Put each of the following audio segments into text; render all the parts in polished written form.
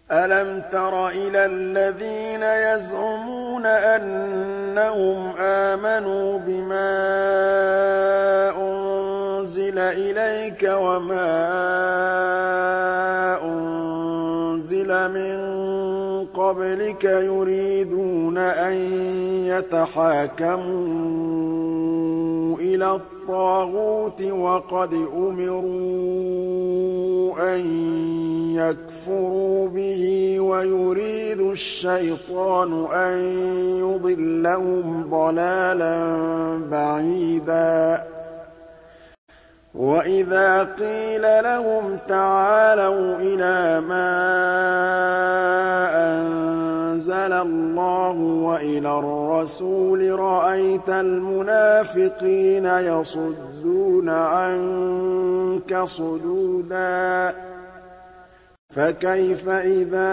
أَلَمْ تَرَ إِلَى الَّذِينَ يَزْعُمُونَ أَنَّهُمْ آمَنُوا بِمَا أُنزِلَ إِلَيْكَ وَمَا أُنزِلَ مِن قَبْلِكَ يُرِيدُونَ أَن يَتَحَاكَمُوا إِلَى الطَّاغُوتِ وَقَدْ أُمِرُوا أَن يَكْفُرُوا بِهِ وَيُرِيدُ الشَّيْطَانُ أَن يُضِلَّهُمْ ضَلَالًا بَعِيدًا وَإِذَا قِيلَ لَهُمْ تَعَالَوْا إِلَىٰ مَا أَنزَلَ اللَّهُ وَإِلَى الرَّسُولِ رَأَيْتَ الْمُنَافِقِينَ يَصُدُّونَ عَنكَ صُدُودًا فَكَيْفَ إِذَا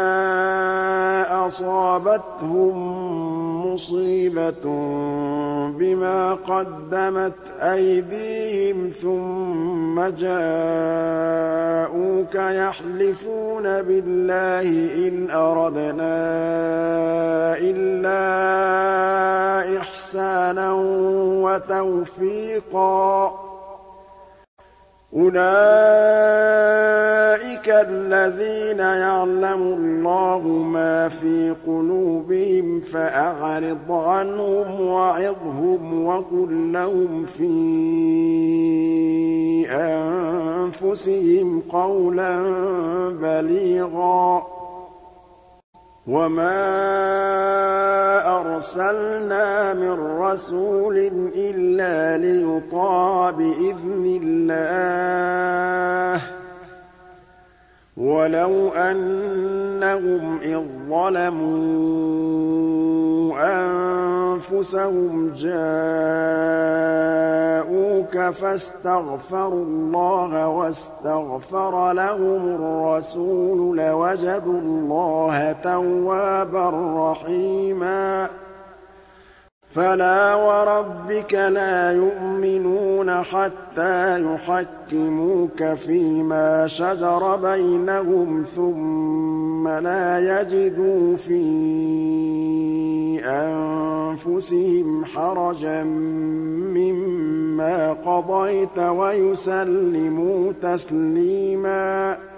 أَصَابَتْهُم مُّصِيبَةٌ بِمَا قَدَّمَتْ أَيْدِيهِمْ ثُمَّ جَاءُوكَ يَحْلِفُونَ بِاللَّهِ إِنْ أَرَدْنَا إِلَّا إِحْسَانًا وَتَوْفِيقًا أُولَٰئِكَ الَّذِينَ يَعْلَمُ اللَّهُ مَا فِي قُلُوبِهِمْ فَأَعْرِضْ عَنْهُمْ وَعِظْهُمْ وَقُل لَّهُمْ فِي أَنفُسِهِمْ قَوْلًا بَلِيغًا وَمَا أَرْسَلْنَا مِن رَّسُولٍ إِلَّا لِيُطَاعَ بِإِذْنِ اللَّهِ ۚ وَلَوْ أَنَّهُمْ إِذ ظَّلَمُوا أَنفُسَهُمْ جَاءُوكَ فَاسْتَغْفَرُوا اللَّهَ وَاسْتَغْفَرَ لَهُمُ الرَّسُولُ لَوَجَدُوا اللَّهَ تَوَّابًا رَّحِيمًا فَلَا وَرَبِّكَ لَا يُؤْمِنُونَ حَتَّىٰ يُحَكِّمُوكَ فِيمَا شَجَرَ بَيْنَهُمْ ثُمَّ لَا يَجِدُوا فِي أَنفُسِهِمْ حَرَجًا مِّمَّا قَضَيْتَ وَيُسَلِّمُوا تَسْلِيمًا